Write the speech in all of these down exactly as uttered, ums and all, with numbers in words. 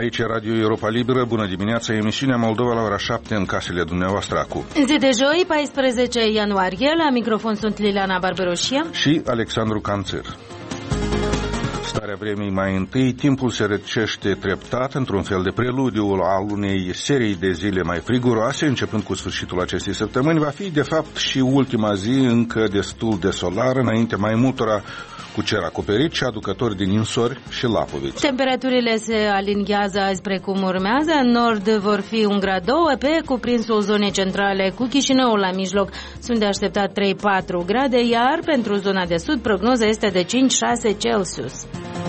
Aici e Radio Europa Liberă, bună dimineața, emisiunea Moldova la ora șapte în casele dumneavoastră acum. Zi de joi, paisprezece ianuarie, la microfon sunt Liliana Barberoșia și Alexandru Canțer. Starea vremii mai întâi, timpul se răcește treptat într-un fel de preludiu al unei serii de zile mai friguroase, începând cu sfârșitul acestei săptămâni. Va fi, de fapt, și ultima zi încă destul de solară, înainte mai multora cu cer acoperit și aducători din insori și lapoviți. Temperaturile se aliniază azi precum urmează. În nord vor fi un grad doi, pe cuprinsul zonei centrale cu Chișinăul la mijloc sunt de așteptat trei patru grade, iar pentru zona de sud prognoza este de cinci șase Celsius.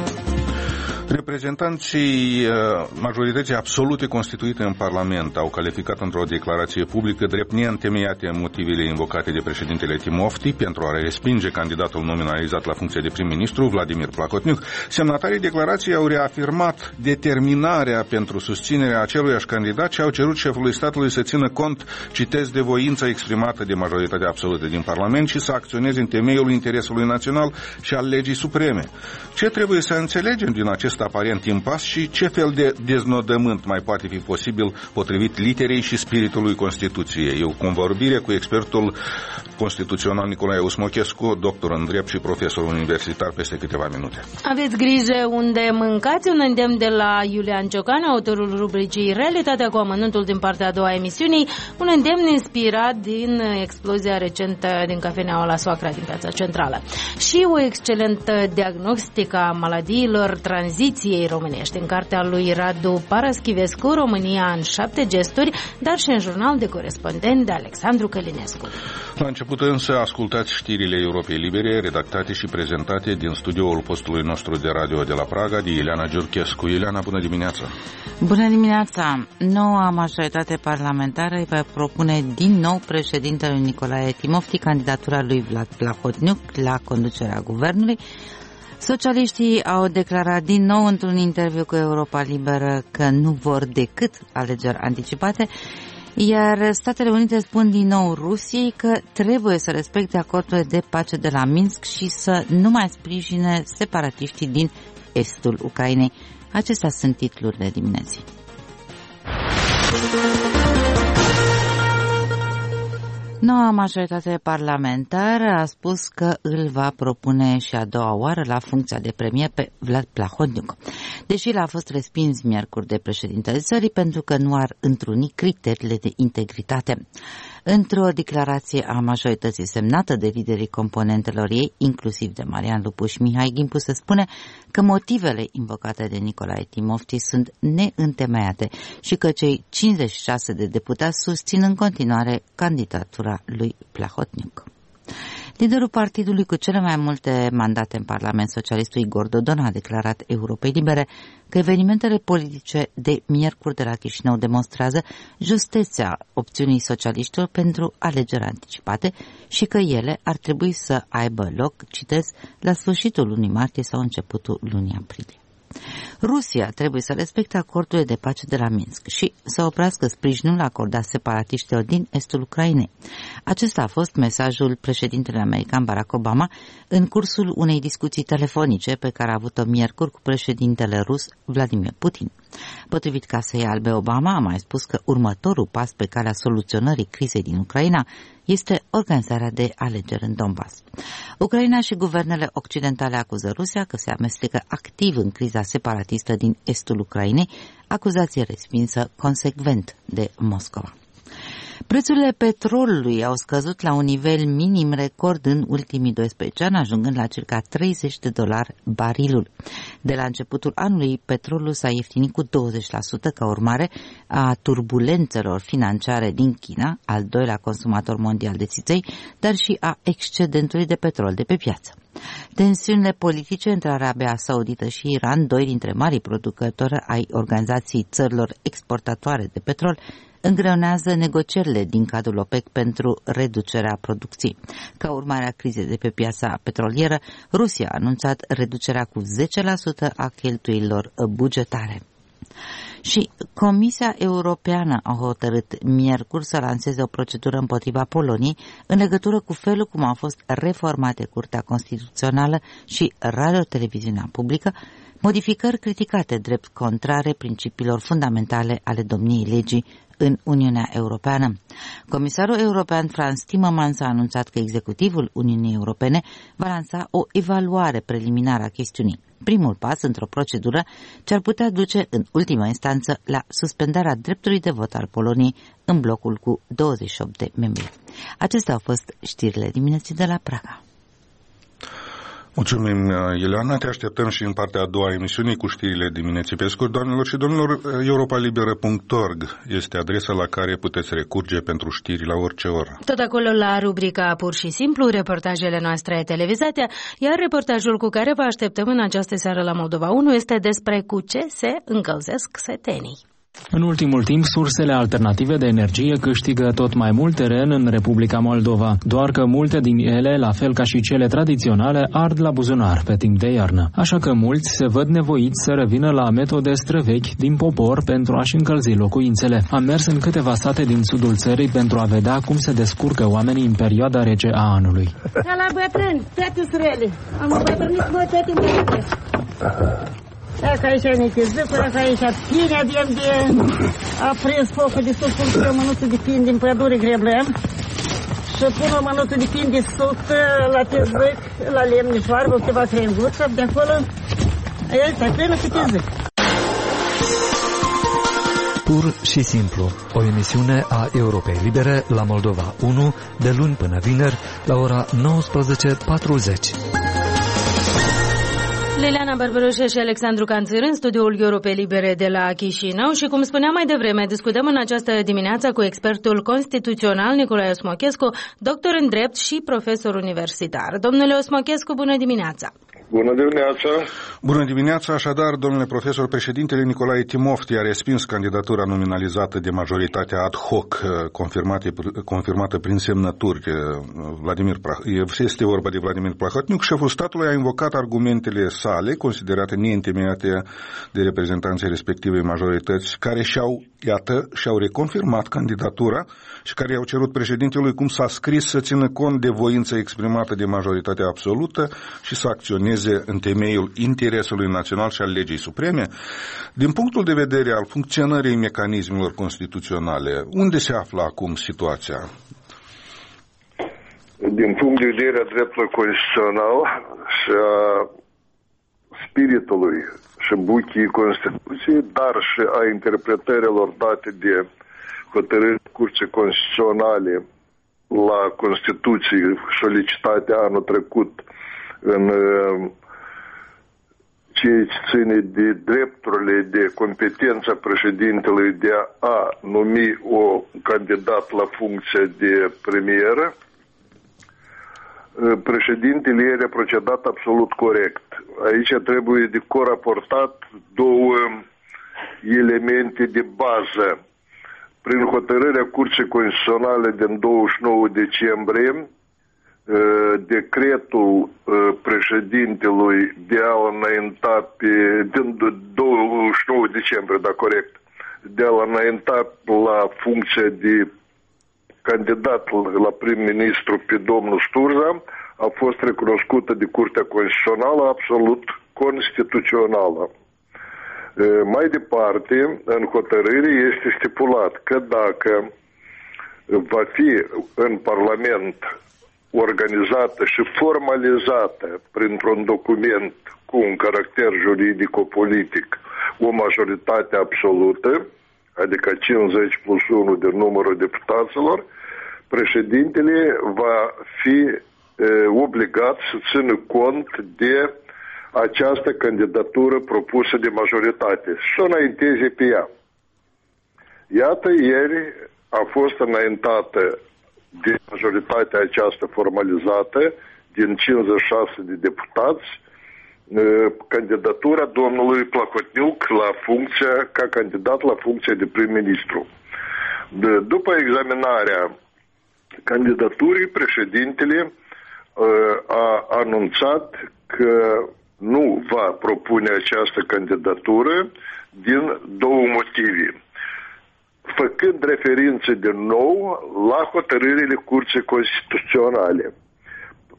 Reprezentanții majorității absolute constituite în Parlament au calificat într-o declarație publică drept neîntemeiate motivele invocate de președintele Timofti pentru a respinge candidatul nominalizat la funcția de prim-ministru, Vladimir Plahotniuc. Semnatarii declarației au reafirmat determinarea pentru susținerea aceluiași candidat și au cerut șefului statului să țină cont, citez, de voința exprimată de majoritatea absolută din Parlament și să acționeze în temeiul interesului național și al legii supreme. Ce trebuie să înțelegem din acest aparent impas și ce fel de deznodământ mai poate fi posibil potrivit literei și spiritului Constituției? E o convorbire cu expertul constituțional Nicolae Usmochescu, doctor în drept și profesor universitar, peste câteva minute. Aveți grijă unde mâncați, un îndemn de la Iulian Ciocan, autorul rubricii Realitatea cu amănuntul din partea a doua a emisiunii, un îndemn inspirat din explozia recentă din cafeneaua la Soacra din Piața Centrală. Și o excelentă diagnostică a maladiilor tranziției românești în cartea lui Radu Paraschivescu, România în șapte gesturi, dar și în jurnal de corespondent de Alexandru Călinescu. La început însă ascultați știrile Europei Libere, redactate și prezentate din studioul postului nostru de radio de la Praga, de Ileana Giurchescu. Ileana, bună dimineața! Bună dimineața! Noua majoritate parlamentară îi va propune din nou președintele Nicolae Timofti candidatura lui Vlad Plahotniuc la conducerea guvernului. Socialiștii au declarat din nou într-un interviu cu Europa Liberă că nu vor decât alegeri anticipate, iar Statele Unite spun din nou Rusiei că trebuie să respecte acordurile de pace de la Minsk și să nu mai sprijine separatiștii din estul Ucrainei. Acestea sunt titlurile dimineții. Noua majoritate parlamentară a spus că îl va propune și a doua oară la funcția de premier pe Vlad Plahotniuc, deși l-a fost respins miercuri de președintele țării pentru că nu ar întruni criteriile de integritate. Într-o declarație a majorității semnată de liderii componentelor ei, inclusiv de Marian Lupu și Mihai Gimpu, se spune că motivele invocate de Nicolae Timofti sunt neîntemeiate și că cei cincizeci și șase de deputați susțin în continuare candidatura lui Plahotniuc. Liderul partidului cu cele mai multe mandate în Parlament, socialistul Igor Dodon, a declarat Europei Libere că evenimentele politice de miercuri de la Chișinău demonstrează justețea opțiunii socialiștilor pentru alegeri anticipate și că ele ar trebui să aibă loc, citez, la sfârșitul lunii martie sau începutul lunii aprilie. Rusia trebuie să respecte acordurile de pace de la Minsk și să oprească sprijinul acordat separatiștilor din estul Ucrainei. Acesta a fost mesajul președintelui american Barack Obama în cursul unei discuții telefonice pe care a avut-o miercuri cu președintele rus Vladimir Putin. Potrivit Casei Albe, Obama a mai spus că următorul pas pe calea soluționării crizei din Ucraina este organizarea de alegeri în Donbass. Ucraina și guvernele occidentale acuză Rusia că se amestecă activ în criza separatistă din estul Ucrainei, acuzație respinsă consecvent de Moscova. Prețurile petrolului au scăzut la un nivel minim record în ultimii doisprezece ani, ajungând la circa treizeci de dolari barilul. De la începutul anului, petrolul s-a ieftinit cu douăzeci la sută ca urmare a turbulențelor financiare din China, al doilea consumator mondial de țiței, dar și a excedentului de petrol de pe piață. Tensiunile politice între Arabia Saudită și Iran, doi dintre marii producători ai Organizației Țărilor Exportatoare de Petrol, îngreunează negocierile din cadrul OPEC pentru reducerea producției. Ca urmare a crizei de pe piața petrolieră, Rusia a anunțat reducerea cu zece la sută a cheltuielilor bugetare. Și Comisia Europeană a hotărât miercuri să lanseze o procedură împotriva Poloniei în legătură cu felul cum au fost reformate Curtea Constituțională și Radio-Televiziunea Publică modificări criticate drept contrare principiilor fundamentale ale domniei legii în Uniunea Europeană. Comisarul european Frans Timmermans a anunțat că executivul Uniunii Europene va lansa o evaluare preliminară a chestiunii, primul pas într-o procedură ce ar putea duce în ultima instanță la suspendarea dreptului de vot al Poloniei în blocul cu douăzeci și opt de membri. Acestea au fost știrile dimineții de la Praga. Mulțumim, Ileana. Te așteptăm și în partea a doua a emisiunii cu știrile dimineții pe scurt. Doamnelor și domnilor, europa liberă punct org este adresa la care puteți recurge pentru știri la orice oră. Tot acolo la rubrica Pur și Simplu, reportajele noastre televizate, iar reportajul cu care vă așteptăm în această seară la Moldova unu este despre cu ce se încălzesc setenii. În ultimul timp, sursele alternative de energie câștigă tot mai mult teren în Republica Moldova, doar că multe din ele, la fel ca și cele tradiționale, ard la buzunar pe timp de iarnă. Așa că mulți se văd nevoiți să revină la metode străvechi din popor pentru a-și încălzi locuințele. Am mers în câteva sate din sudul țării pentru a vedea cum se descurcă oamenii în perioada rece a anului. La bătrâni, toate srele. Am îmbătrânit noi toate mâinile. Dacă aici ne tezâcură, aici pine avem de... A prins focul de sus, pun o mânuță de pin din pădure greblem și pun o mânuță de pin de sus la tezâc, la lemnișoară, vă câteva crengurță, de acolo, aia este plină cu tezâc. Pur și simplu, o emisiune a Europei Libere la Moldova unu, de luni până vineri, la ora nouăsprezece patruzeci. Liliana Bărberoșe și Alexandru Canțir în studioul Europei Libere de la Chișinău și, cum spuneam mai devreme, discutăm în această dimineață cu expertul constituțional Nicolae Osmochescu, doctor în drept și profesor universitar. Domnule Osmochescu, bună dimineața! Bună dimineața! Bună dimineața! Așadar, domnule profesor, președintele Nicolae Timofti a respins candidatura nominalizată de majoritatea ad hoc confirmată prin semnături. Vladimir este vorba de Vladimir Plahotniuc. Șeful statului a invocat argumentele sale, considerate neîntemeiate de reprezentanții respectivei majorități, care și-au, iată, și-au reconfirmat candidatura și care i-au cerut președintelui, cum s-a scris, să țină cont de voința exprimată de majoritatea absolută și să acționeze în temeiul interesului național și al legii supreme. Din punctul de vedere al funcționării mecanismelor constituționale, unde se află acum situația? Din punct de vedere a dreptului constituțional și a spiritului și buchii Constituției, dar și a interpretărilor date de hotărâri Curții Constituționale la Constituție solicitate anul trecut în ceea ce ține de drepturile, de competența președintelui de a numi o candidat la funcție de premier, președintele ieri a procedat absolut corect. Aici trebuie de coraportat două elemente de bază. Prin hotărârea Curții Constituționale din douăzeci și nouă decembrie, decretul președintelui de a înainta pe, din douăzeci și nouă decembrie, da, corect, de a înainta la funcția de candidat la prim-ministru pe domnul Sturza a fost recunoscută de Curtea Constituțională absolut constituțională. Mai departe, în hotărâre este stipulat că dacă va fi în Parlament organizată și formalizată printr-un document cu un caracter juridico-politic o majoritate absolută, adică cincizeci plus unu de numărul deputaților, președintele va fi e, obligat să țină cont de această candidatură propusă de majoritate și să înainteze pe ea. Iată, ieri a fost înaintată de majoritatea aceasta formalizată din cincizeci și șase de deputați candidatura domnului Plahotniuc la funcția, ca candidat la funcția de prim-ministru. După examinarea candidaturii, președintele a anunțat că nu va propune această candidatură din două motive, făcând referințe din nou la hotărârile Curții Constituționale.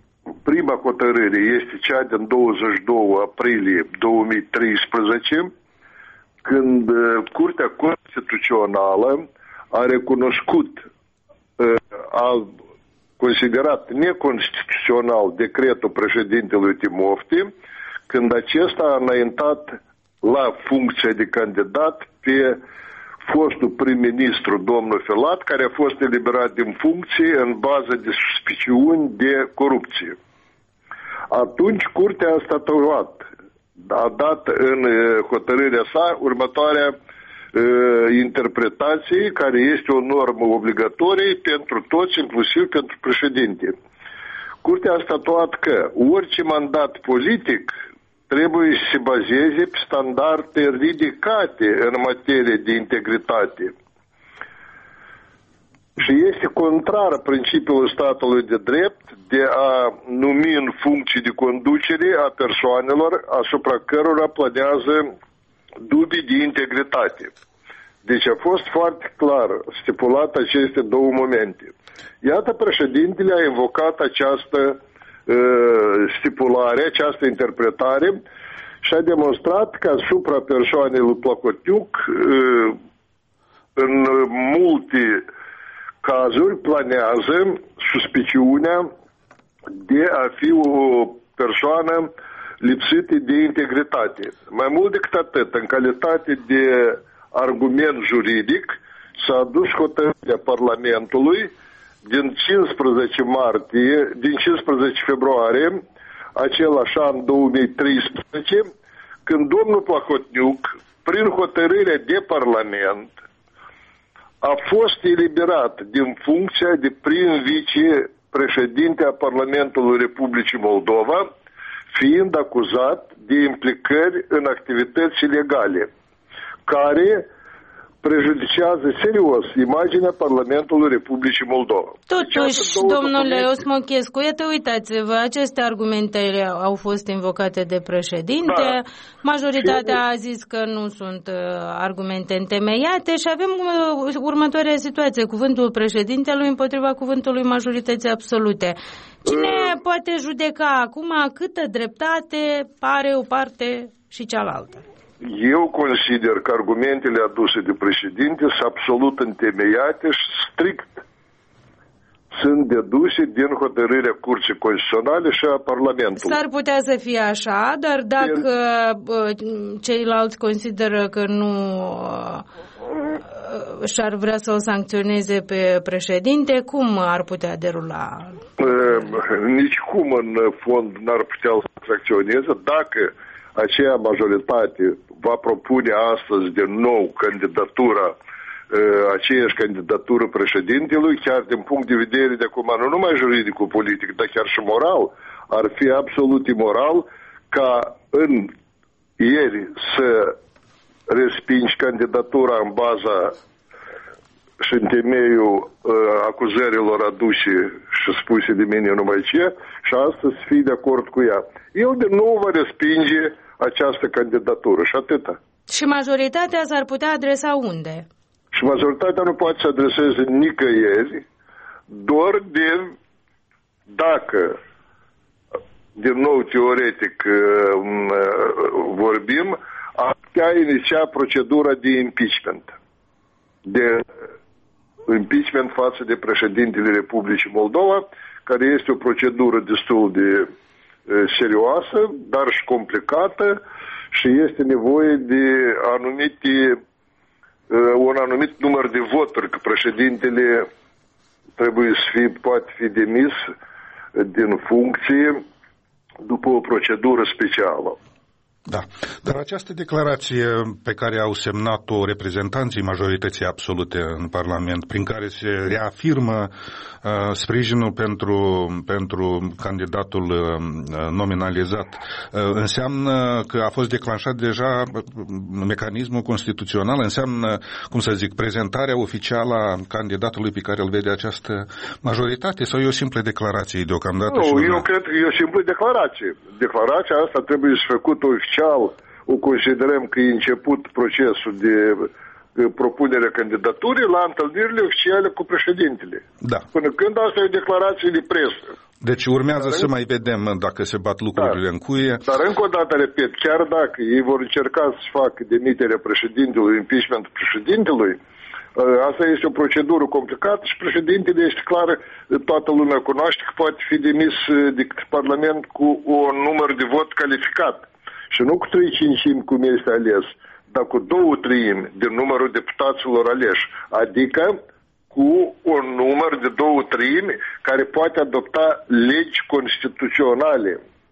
prima hotărâre este cea din douăzeci și doi aprilie două mii treisprezece, când Curtea Constituțională a recunoscut, a considerat neconstituțional decretul președintelui Timofti, când acesta a înaintat la funcția de candidat pe fostul prim-ministru, domnul Filat, care a fost eliberat din funcție în bază de suspiciuni de corupție. Atunci, Curtea a statuat, a dat în hotărârea sa următoarea uh, interpretație, care este o normă obligatorie pentru toți, inclusiv pentru președinte. Curtea a statuat că orice mandat politic trebuie să se bazeze pe standarde ridicate în materie de integritate. Și este contrar principiului statului de drept de a numi în funcții de conducere a persoanelor asupra cărora planează dubii de integritate. Deci a fost foarte clar stipulat aceste două momente. Iată, președintele a invocat această stipulare, această interpretare și a demonstrat că asupra persoanei lui Plahotniuc în multe cazuri planează suspiciunea de a fi o persoană lipsită de integritate. Mai mult decât atât, în calitate de argument juridic, s-a adus hotărârea Parlamentului din cincisprezece martie, din cincisprezece februarie, același an două mii treisprezece, când domnul Plahotniuc, prin hotărârea de Parlament, a fost eliberat din funcția de prim-vicepreședinte a Parlamentului Republicii Moldova, fiind acuzat de implicări în activități ilegale, care prejudicează serios imaginea Parlamentului Republicii Moldova. Totuși, domnule Osmochescu, iată, uitați-vă, aceste argumente au fost invocate de președinte, da. Majoritatea a zis că nu sunt uh, argumente întemeiate și avem uh, următoarea situație, cuvântul președintelui împotriva cuvântului majorității absolute. Cine uh. poate judeca acum câtă dreptate are o parte și cealaltă? Eu consider că argumentele aduse de președinte sunt absolut întemeiate și strict sunt deduse din hotărârea Curții Constituționale și a Parlamentului. S-ar putea să fie așa, dar dacă Pen... ceilalți consideră că nu și-ar vrea să o sancționeze pe președinte, cum ar putea derula? Nici cum în fond n-ar putea să sancționeze dacă aceea majoritate va propune astăzi din nou candidatura, aceeași candidatură președintelui, chiar din punct de vedere de acum, nu numai juridico-politic, dar chiar și moral, ar fi absolut imoral ca în ieri să respingi candidatura în baza și în temeiul uh, acuzărilor aduse și spuse de mine numai ce, și astăzi fii de acord cu ea. Eu de nou va respinge această candidatură și atâta. Și majoritatea s-ar putea adresa unde? Și majoritatea nu poate să adreseze nicăieri, doar de dacă, din nou teoretic vorbim, ar putea iniția procedura de impeachment. De impeachment față de președintele Republicii Moldova, care este o procedură destul de serioasă, dar și complicată și este nevoie de anumite, un anumit număr de voturi, că președintele trebuie să fie, poate fi demis din funcție după o procedură specială. Da, dar această declarație pe care au semnat-o reprezentanții majorității absolute în Parlament, prin care se reafirmă uh, sprijinul pentru, pentru candidatul uh, nominalizat, uh, înseamnă că a fost declanșat deja mecanismul constituțional, înseamnă, cum să zic, prezentarea oficială a candidatului pe care îl vede această majoritate, sau e o simplă declarație deocamdată? Nu, eu cred că e o simplă declarație. Declarația asta trebuie să făcută oficial. O considerăm că e început procesul de propunere candidaturii la întâlnirile oficiale cu președintele. Da. Până când asta e o declarație de presă. Deci urmează dar să în... mai vedem dacă se bat lucrurile da. în cuie. Dar încă o dată, repet, chiar dacă ei vor încerca să facă demiterea președintelui, impeachment președintelui, asta este o procedură complicată și președintele este clar, toată lumea cunoaște că poate fi demis de Parlament cu un număr de vot calificat. Și nu cu trei cincimi cum este ales, dar cu două treimi din numărul deputaților aleși. Adică cu un număr de două treimi care poate adopta legi constituționale.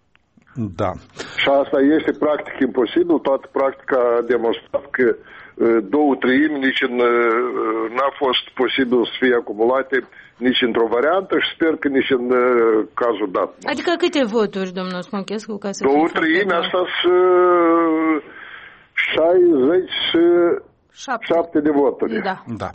Da. Și asta este practic imposibil. Toată practica a demonstrat că două treimi nici în, n-a fost posibil să fie acumulate nici într-o variantă și sper că nici în cazul dat. Adică câte voturi, domnul Smochescu? Ca să două treimi, asta sunt șaizeci Șapte. Șapte de voturi. Da. Da.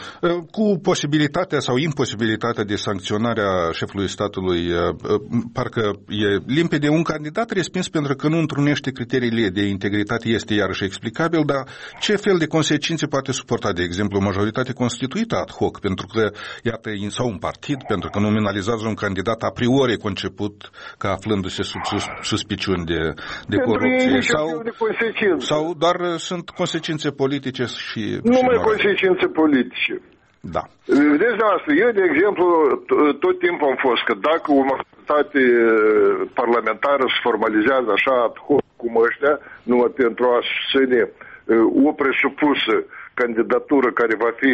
Cu posibilitatea sau imposibilitatea de sancționare a șefului statului, parcă e limpede, un candidat respins pentru că nu întrunește criteriile de integritate este iarăși explicabil, dar ce fel de consecințe poate suporta, de exemplu, o majoritate constituită ad hoc, pentru că, iată, sau un partid, pentru că nominalizează un candidat a priori conceput ca aflându-se sub sus, suspiciuni de, de corupție. Sau, de sau doar sunt consecințe politice și... Numai și consecințe politice. Da. Vedeți, noastră, eu, de exemplu, tot timpul am fost că dacă o majoritate parlamentară se formalizează așa ad hoc cum ăștia, numai pentru a susține o presupusă candidatură care va fi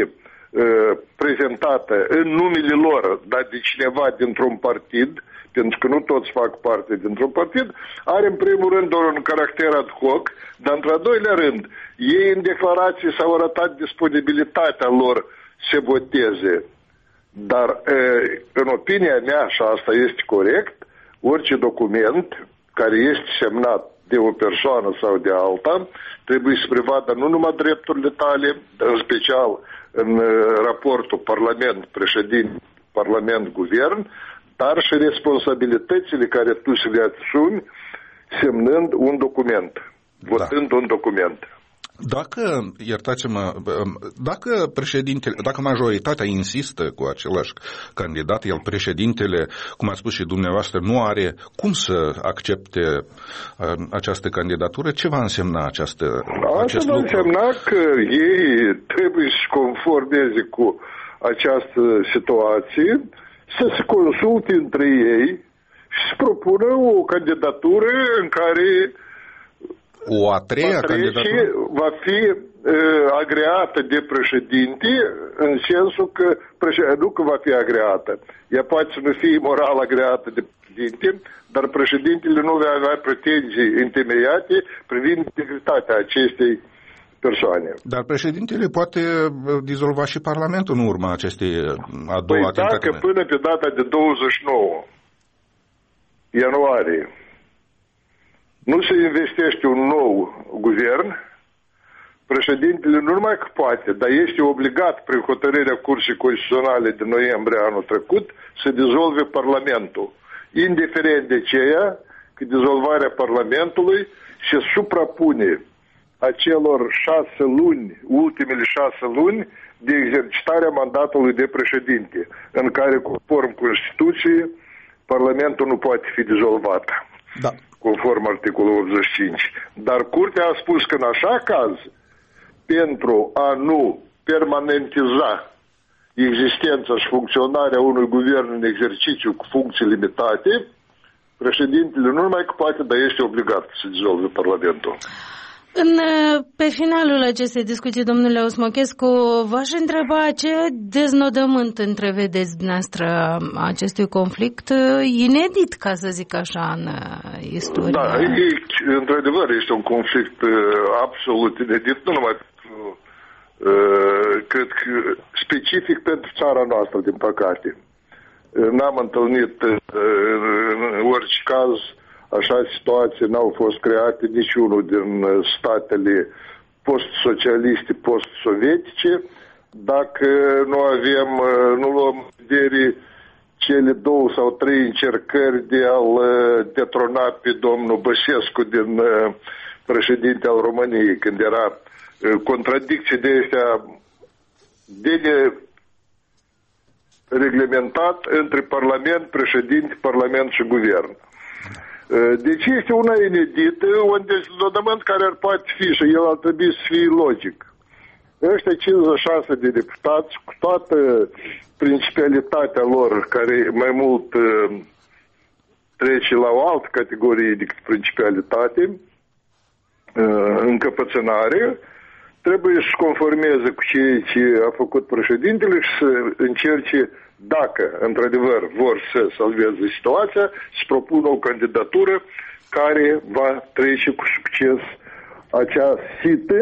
prezentată în numele lor, dar de cineva dintr-un partid, pentru că nu toți fac parte dintr-un partid, are în primul rând un caracter ad hoc, dar într-al doilea rând, ei în declarații s-au arătat disponibilitatea lor să voteze. Dar în opinia mea, și asta este corect, orice document care este semnat de o persoană sau de alta, trebuie să prevadă nu numai drepturile tale, dar în special în raportul Parlament-Președinte, Parlament-Guvern, dar și responsabilitățile care tu să le asumi semnând un document, votând da. un document. Dacă, iertați-mă, dacă președintele, dacă majoritatea insistă cu același candidat, el președintele, cum a spus și dumneavoastră, nu are cum să accepte această candidatură, ce va însemna această, acest lucru? Va însemna că ei trebuie să se conformeze cu această situație, să se consulte între ei și să propună o candidatură în care o a treia candidatură va fi uh, agreată de președinte, în sensul că președinte, nu că va fi agreată. Ea poate să nu fie moral agreată de președinte, dar președintele nu va avea pretenții întemeiate privind integritatea acestei persoane. Dar președintele poate dizolva și Parlamentul în urma acestei a doua păi dacă până pe data de douăzeci și nouă ianuarie nu se investește un nou guvern, președintele nu numai că poate, dar este obligat prin hotărârea Curții Constituționale de noiembrie anul trecut să dizolve Parlamentul. Indiferent de ceea că dizolvarea Parlamentului se suprapune acelor șase luni, ultimele șase luni de exercitarea mandatului de președinte, în care, conform Constituției, Parlamentul nu poate fi dizolvat. Da. Conform articolul optzeci și cinci. Dar Curtea a spus că în așa caz, pentru a nu permanentiza existența și funcționarea unui guvern în exercițiu cu funcții limitate, președintele nu numai că poate, dar este obligat să dizolve Parlamentul. În, pe finalul acestei discuții, domnule Osmochescu, v-aș întreba ce deznodământ întrevedeți dumneavoastră acestui conflict inedit, ca să zic așa, în istorie. Da, e, într-adevăr, este un conflict absolut inedit, nu numai cred că specific pentru țara noastră, din păcate. N-am întâlnit în orice caz așa situații, n-au fost create niciunul din statele post-socialiste, post-sovietice, dacă nu avem, nu luăm în vedere cele două sau trei încercări de a-l detrona pe domnul Băsescu din președinte al României, când era contradicții de astea de reglementat între Parlament, președinte, Parlament și Guvern. Deci este una inedită, un dezvoltament care ar poate fi și el ar trebui să fie logic. Ăștia cincizeci și șase de deputați, cu toată principalitatea lor, care mai mult trece la o altă categorie decât principalitate, încăpățânare, trebuie să-și conformeze cu ceea ce a făcut președintele și să încerce, dacă într-adevăr vor să salveze situația, să propună o candidatură care va trece cu succes acea sită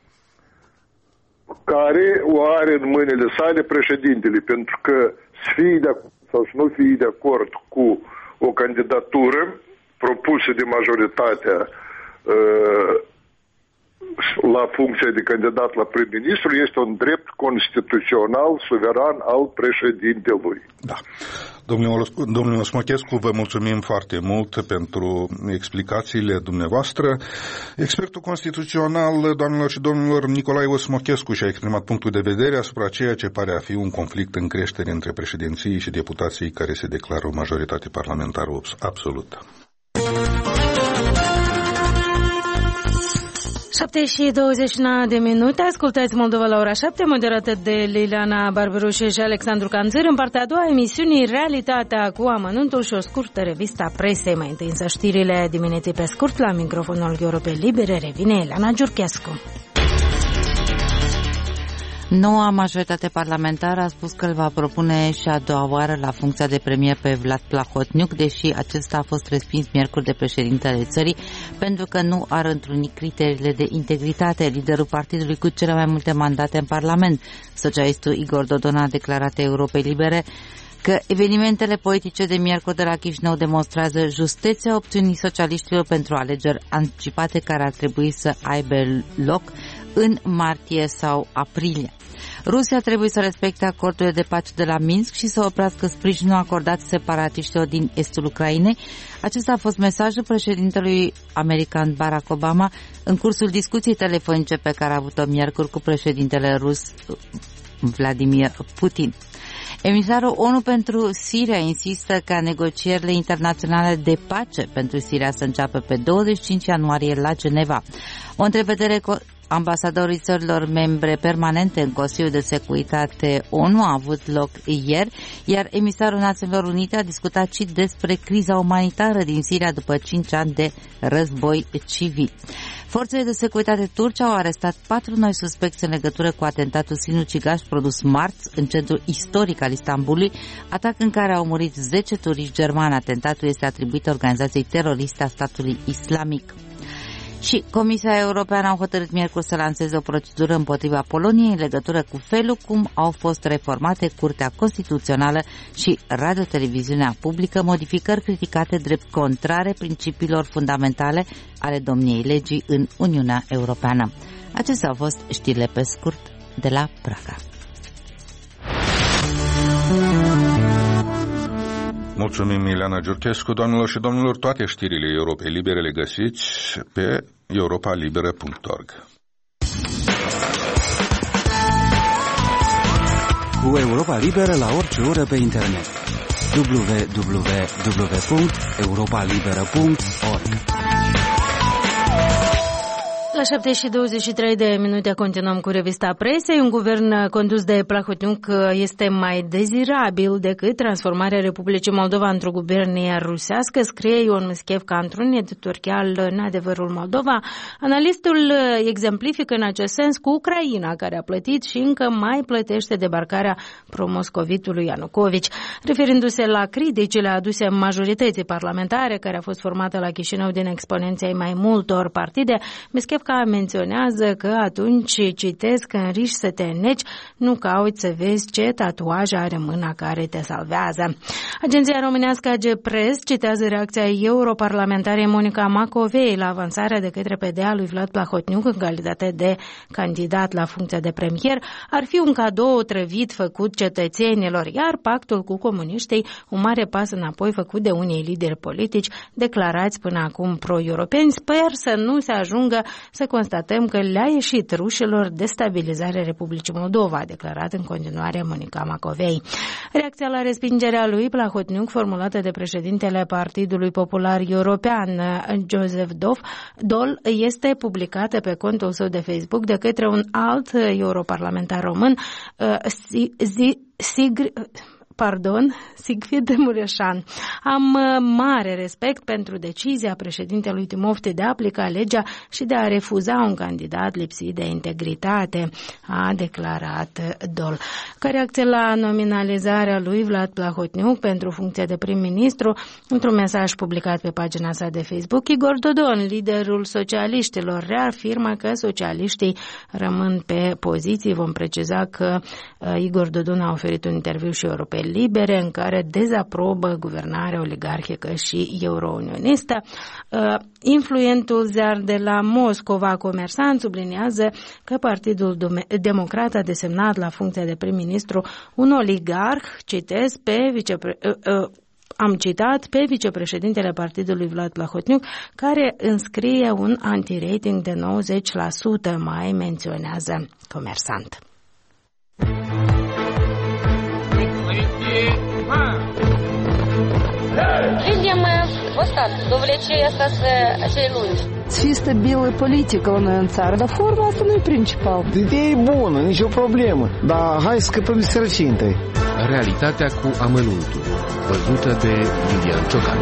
care o are în mâinile sale președintele, pentru că să fie de acord sau să nu fie de acord cu o candidatură propusă de majoritatea uh, la funcția de candidat la prim-ministru este un drept constituțional suveran al președintelui. Da. Domnul, domnul Smochescu, vă mulțumim foarte mult pentru explicațiile dumneavoastră. Expertul constituțional, doamnelor și domnilor, Nicolae Smochescu și-a exprimat punctul de vedere asupra ceea ce pare a fi un conflict în creștere între președinții și deputații care se declară o majoritate parlamentară absolută. șapte și douăzeci și nouă de minute, ascultați Moldova la ora șapte, moderată de Liliana Barberușe și Alexandru Canțăr. În partea a doua a emisiunii, realitatea cu amănuntul și o scurtă revistă a presei. Mai întâi însă știrile dimineții pe scurt, la microfonul Europei Libere revine Elena Giurchescu. Noua majoritate parlamentară a spus că îl va propune și a doua oară la funcția de premier pe Vlad Plahotniuc, deși acesta a fost respins miercuri de președintele țării pentru că nu ar întruni criteriile de integritate. Liderul partidului cu cele mai multe mandate în Parlament, socialistul Igor Dodon, a declarat Europei Libere că evenimentele politice de miercuri de la Chișinău demonstrează justețea opțiunii socialiștilor pentru alegeri anticipate care ar trebui să aibă loc în martie sau aprilie. Rusia trebuie să respecte acordurile de pace de la Minsk și să oprească sprijinul acordat separatiștilor din estul Ucrainei. Acesta a fost mesajul președintelui american Barack Obama în cursul discuției telefonice pe care a avut-o miercuri cu președintele rus Vladimir Putin. Emisarul ONU pentru Siria insistă ca negocierile internaționale de pace pentru Siria să înceapă pe douăzeci și cinci ianuarie la Geneva. O întrevedere cu ambasadorii țărilor membre permanente în Consiliul de Securitate ONU a avut loc ieri, iar emisarul Națiunilor Unite a discutat și despre criza umanitară din Siria după cinci ani de război civil. Forțele de securitate turce au arestat patru noi suspecți în legătură cu atentatul sinucigaș produs marți în centrul istoric al Istanbulului, atac în care au murit zece turiști germani. Atentatul este atribuit organizației teroriste a statului islamic. Și Comisia Europeană a hotărât miercuri să lanseze o procedură împotriva Poloniei în legătură cu felul cum au fost reformate Curtea Constituțională și radioteleviziunea publică, modificări criticate drept contrare principiilor fundamentale ale domniei legii în Uniunea Europeană. Acestea au fost știrile pe scurt de la Praga. Mulțumim, Ileana Giurchescu. Doamnelor și domnilor, toate știrile Europei Libere le găsiți pe europa liberă punct org. Cu Europa Liberă la orice oră pe internet. w w w punct europa liberă punct org. La șapte și douăzeci și trei de minute continuăm cu revista presei. Un guvern condus de Plahotniuc este mai dezirabil decât transformarea Republicii Moldova într-o guvernie rusească, scrie Ion Mâschevca într-un editorial în Adevărul Moldova. Analistul exemplifică în acest sens cu Ucraina, care a plătit și încă mai plătește debarcarea pro-moscovitului Ianucovici. Referindu-se la criticile aduse majorității parlamentare, care a fost formată la Chișinău din exponenții mai multor partide, Mâschevca menționează că atunci, citesc, când riști să te înneci, nu cauți să vezi ce tatuaj are mâna care te salvează. Agenția românească A G Press citează reacția europarlamentarei Monica Macovei la avansarea de către P D A lui Vlad Plahotniuc în calitate de candidat la funcția de premier. Ar fi un cadou otrăvit făcut cetățenilor, iar pactul cu comuniștii un mare pas înapoi făcut de unii lideri politici declarați până acum pro-europeni. Sper să nu se ajungă să constatăm că le-a ieșit rușilor destabilizarea Republicii Moldova, a declarat în continuare Monica Macovei. Reacția la respingerea lui Plahotniuc, formulată de președintele Partidului Popular European, Joseph Dol, este publicată pe contul său de Facebook de către un alt europarlamentar român, Sigrid Pardon, Sigfrid Mureșan. Am mare respect pentru decizia președintelui Timofte de a aplica legea și de a refuza un candidat lipsit de integritate, a declarat Dol. Ca reacție la nominalizarea lui Vlad Plahotniuc pentru funcția de prim-ministru, într-un mesaj publicat pe pagina sa de Facebook, Igor Dodon, liderul socialiștilor, reafirmă că socialiștii rămân pe poziții. Vom preciza că uh, Igor Dodon a oferit un interviu și Europei Libere în care dezaprobă guvernarea oligarhică și euro-unionistă. Uh, influentul ziar de la Moscova, Comersant, subliniază că Partidul Democrat a desemnat la funcția de prim-ministru un oligarh, citez, pe vicepre... Uh, uh, am citat, pe vicepreședintele partidului Vlad Plahotniuc, care înscrie un anti-rating de nouăzeci la sută, mai menționează Comersant. Видим вот так, довлечение остаться acei lungi. Fi stabilă politică la noi în țară, dar forma asta nu e principal. Ideea e bună, nicio problemă, dar hai să scăpăm de sărăcie întâi. Realitatea cu amănuntul, văzută de Iulian Ciocan.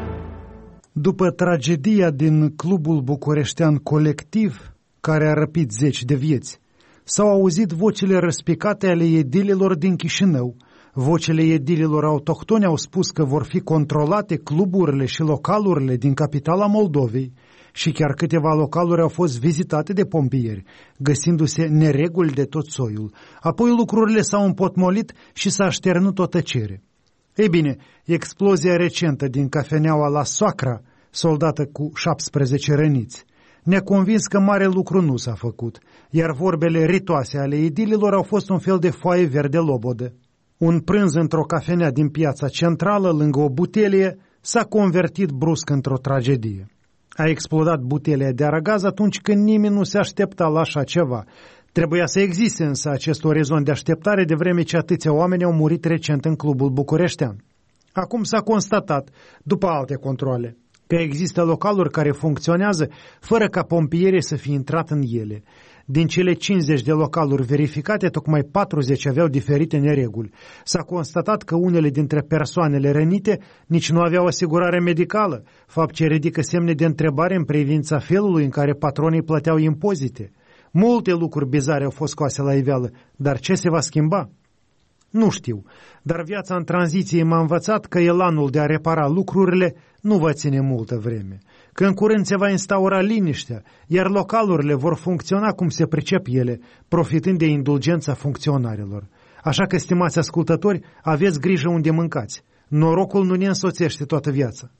După tragedia din clubul bucureștean Colectiv, care a răpit zeci de vieți, s-au auzit vocile răspicate ale edililor din Chișinău. Vocile edililor autohtoni au spus că vor fi controlate cluburile și localurile din capitala Moldovei și chiar câteva localuri au fost vizitate de pompieri, găsindu-se nereguli de tot soiul. Apoi lucrurile s-au împotmolit și s-a șternut o tăcere. Ei bine, explozia recentă din cafeneaua La Soacra, soldată cu șaptesprezece răniți, ne-a convins că mare lucru nu s-a făcut, iar vorbele ritoase ale edililor au fost un fel de foaie verde lobodă. Un prânz într-o cafenea din piața centrală, lângă o butelie, s-a convertit brusc într-o tragedie. A explodat butelia de aragaz atunci când nimeni nu se aștepta la așa ceva. Trebuia să existe însă acest orizont de așteptare, de vreme ce atâția oameni au murit recent în clubul bucureștean. Acum s-a constatat, după alte controale, că există localuri care funcționează fără ca pompierii să fie intrat în ele. Din cele cincizeci de localuri verificate, tocmai patruzeci aveau diferite nereguli. S-a constatat că unele dintre persoanele rănite nici nu aveau asigurare medicală, fapt ce ridică semne de întrebare în privința felului în care patronii plăteau impozite. Multe lucruri bizare au fost scoase la iveală, dar ce se va schimba? Nu știu, dar viața în tranziție m-a învățat că elanul de a repara lucrurile nu va ține multă vreme, că în curând se va instaura liniștea, iar localurile vor funcționa cum se pricep ele, profitând de indulgența funcționarilor. Așa că, stimați ascultători, aveți grijă unde mâncați. Norocul nu ne însoțește toată viața.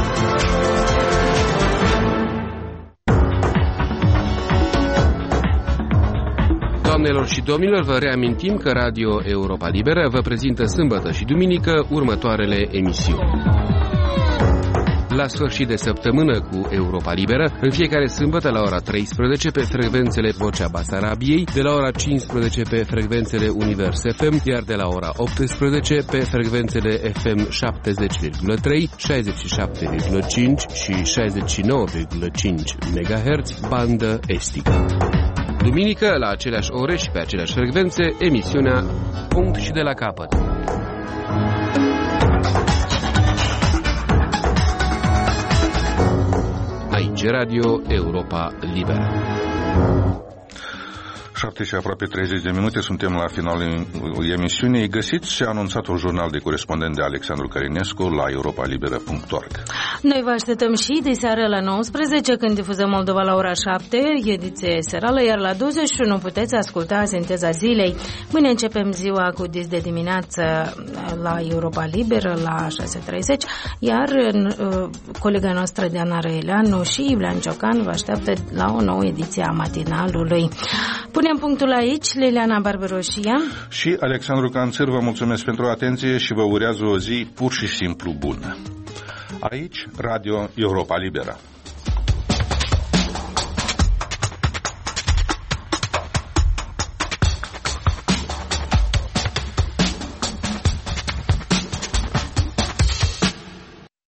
Doamnelor și domnilor, vă reamintim că Radio Europa Liberă vă prezintă sâmbătă și duminică următoarele emisiuni. La sfârșit de săptămână cu Europa Liberă, în fiecare sâmbătă la ora treisprezece pe frecvențele Vocea Basarabiei, de la ora cincisprezece pe frecvențele Univers F M, iar de la ora optsprezece pe frecvențele F M șaptezeci virgulă trei, șaizeci și șapte virgulă cinci și șaizeci și nouă virgulă cinci megahertz, bandă estică. Duminică, la aceleași ore și pe aceleași frecvențe, emisiunea Punct și de la capăt. Aici Radio Europa Liberă. șapte și aproape treizeci de minute, suntem la finalul emisiunii. Găsiți și anunțatul jurnal de corespondent de Alexandru Cărinescu la europa liberă punct org. Noi vă așteptăm și de seară la nouăsprezece, când difuzăm Moldova la ora șapte, ediție serală, iar la douăzeci și unu puteți asculta Sinteza Zilei. Mâine începem ziua cu dis de dimineață la Europa Liberă la șase treizeci, iar uh, colega noastră Diana Răileanu și Iulian Ciocan vă așteaptă la o nouă ediție a matinalului. Punem punctul aici, Liliana Barbaroșia și Alexandru Canțăr, vă mulțumesc pentru atenție și vă urează o zi pur și simplu bună. Aici, Radio Europa Liberă.